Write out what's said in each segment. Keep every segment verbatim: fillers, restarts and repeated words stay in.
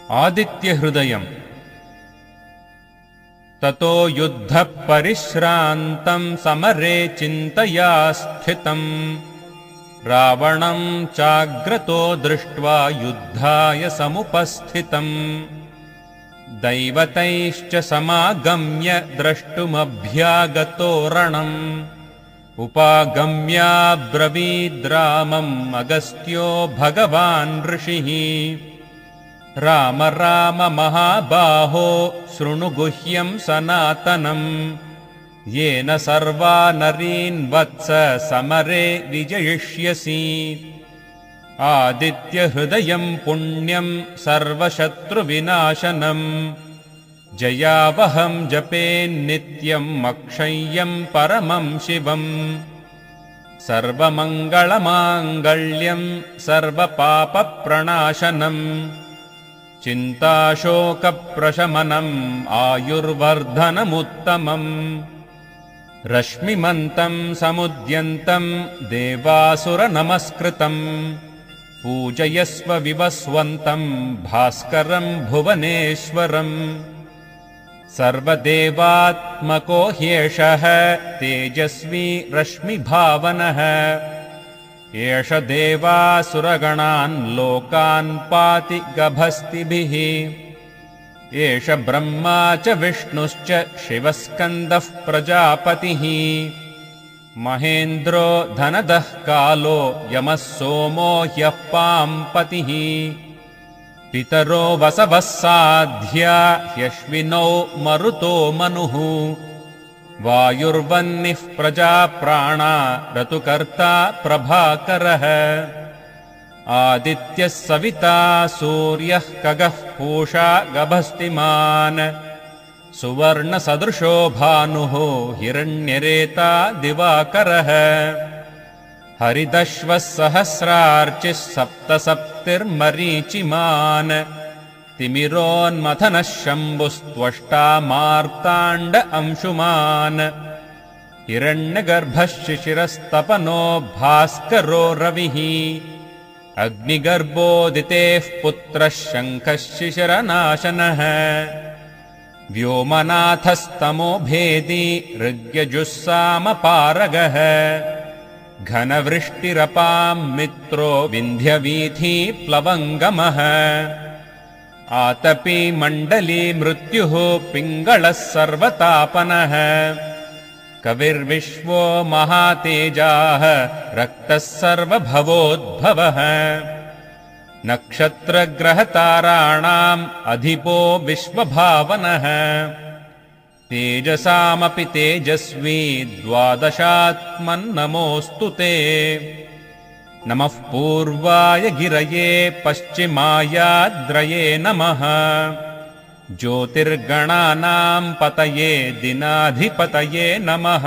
आदित्यहृदयम्। ततो युद्धः परिश्रान्तं समरे चिन्तया स्थितं, रावणं चाग्रतो दृष्ट्वा युद्धाय समुपस्थितम्। दैवतैश्च समागम्य द्रष्टुमभ्यागतो रणम्, उपागम्याब्रवीद्रामम् अगस्त्यो भगवान् ऋषिः। राम राम महाबाहो शृणु गुह्यं सनातनम्, येन सर्वा नरीन् वत्स समरे विजयिष्यसि। आदित्यहृदयं पुण्यं सर्वशत्रुविनाशनम्, जयावहं जपेन्नित्यम् अक्षय्यं परमं शिवम्। सर्वमङ्गलमाङ्गल्यं सर्वपापप्रणाशनम्, चिन्ताशोकप्रशमनम् आयुर्वर्धनमुत्तमम्। रश्मिमन्तं समुद्यन्तं देवासुरनमस्कृतम्, पूजयस्व विवस्वन्तं भास्करं भुवनेश्वरम्। सर्वदेवात्मको ह्येषः तेजस्वी रश्मिभावनः, एष देवासुरगणान् लोकान् पाति गभस्तिभिः। एष ब्रह्मा च विष्णुश्च शिवस्कन्दः प्रजापतिः, महेन्द्रो धनदः कालो यमः सोमो ह्यः पाम्पतिः। पितरो वसवः साध्या ह्यश्विनौ मरुतो मनुः, वायुर्वह्निः प्रजाप्राणा ऋतुकर्ता प्रभाकरः। आदित्यः सविता सूर्यः खगः पूषा गभस्तिमान्, सुवर्णसदृशो भानुः हिरण्यरेता दिवाकरः। हरिदश्वः सहस्रार्चिः सप्तसप्तिर्मरीचिमान्, तिमिरोन्मथनः शम्भुस्त्वष्टा मार्ताण्ड अंशुमान्। हिरण्यगर्भः शिशिरस्तपनो भास्करो रविः, अग्निगर्भोदितेः पुत्रः शङ्खः शिशिरनाशनः। व्योमनाथस्तमो भेदी ऋग्यजुस्सामपारगः, घनवृष्टिरपां मित्रो विन्ध्यवीथी प्लवङ्गमः। आतपी मण्डली मृत्युः पिङ्गळः सर्वतापनः, कविर्विश्वो महातेजाः रक्तः सर्वभवोद्भवः। नक्षत्रग्रहताराणाम् अधिपो विश्वभावनः, तेजसामपि तेजस्वी द्वादशात्मन्नमोऽस्तु ते। नमः पूर्वाय गिरये पश्चिमायाद्रये नमः, ज्योतिर्गणानां पतये दिनाधिपतये नमः।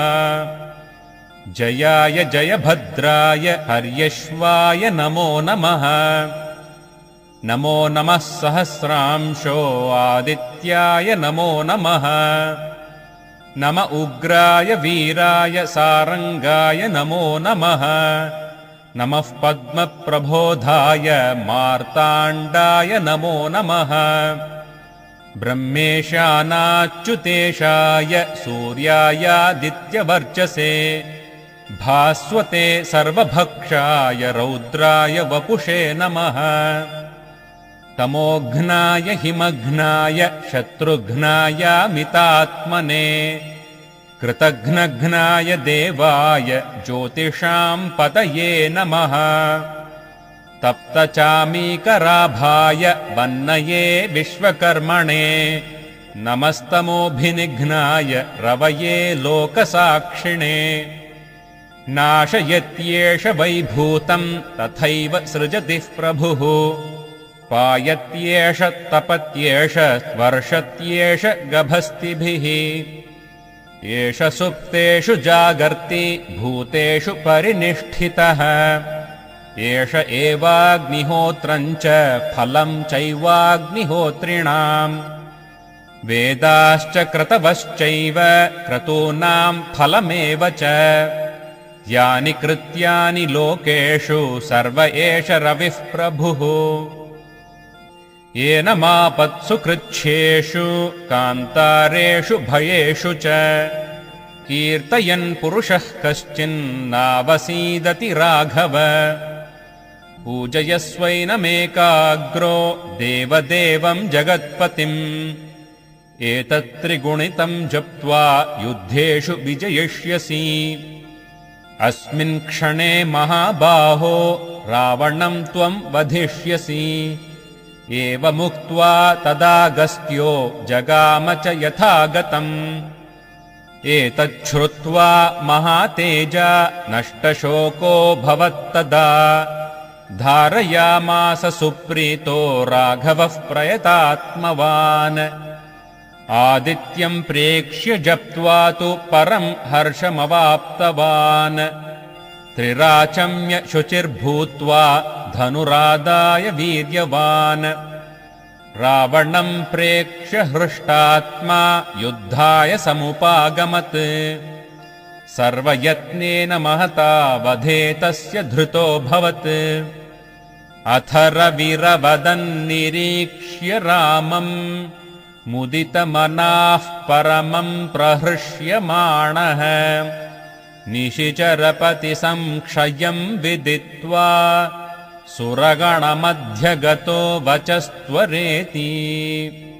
जयाय जयभद्राय हर्यश्वाय नमो नमः। नमो नमः सहस्रांशो आदित्याय नमो नमः। नम उग्राय वीराय सारंगाय नमो नमः। नमः पद्मप्रबोधाय मार्ताण्डाय नमो नमः। ब्रह्मेशानाच्युतेशाय सूर्यायादित्यवर्चसे, भास्वते सर्वभक्षाय रौद्राय वपुषे नमः। तमोघ्नाय हिमघ्नाय शत्रुघ्नायामितात्मने, कृतघ्नघ्नाय देवाय ज्योतिषां पतये नमः। तप्तचामीकराभाय वह्नये विश्वकर्मणे, नमस्तमोभिनिघ्नाय रवये लोकसाक्षिणे। नाशयत्येष वैभूतं तथैव सृजतिः प्रभुः, पायत्येष तपत्येष वर्षत्येष गभस्तिभिः। एष सुप्तेषु जागर्ति भूतेषु परिनिष्ठितः, एष एवाग्निहोत्रं च फलं चैवाग्निहोत्रिणाम्। वेदाश्च क्रतवश्चैव क्रतूनां फलमेव च, यानि कृत्यानि लोकेषु सर्व एष रविः प्रभुः। येन मापत्सु कृच्छ्रेषु कान्तारेषु भयेषु च कीर्तयन् पुरुषः कश्चिन्नावसीदति राघव पूजयस्वैनमेकाग्रो देवदेवम् जगत्पतिम् एतत्त्रिगुणितम् जप्त्वा युद्धेषु विजयिष्यसि अस्मिन् क्षणे महाबाहो रावणम् त्वम् वधिष्यसि एवमुक्त्वा तदागस्त्यो जगाम च यथागतम् एतच्छ्रुत्वा महातेजा नष्टशोको भवत्तदा धारयामास सुप्रीतो राघवः प्रयतात्मवान् आदित्यम् प्रेक्ष्य जप्त्वा तु परम् हर्षमवाप्तवान् त्रिराचम्य शुचिर्भूत्वा धनुरादाय वीर्यवान् रावणम् प्रेक्ष्य हृष्टात्मा युद्धाय समुपागमत् सर्वयत्नेन महता वधे तस्य धृतोऽभवत् अथ रविरवदन्निरीक्ष्य रामम् मुदितमनाः परमम् प्रहृष्यमाणः निशिचरपतिसंक्षयम् विदित्वा सुरगणमध्यगतो वचस्त्वरेति।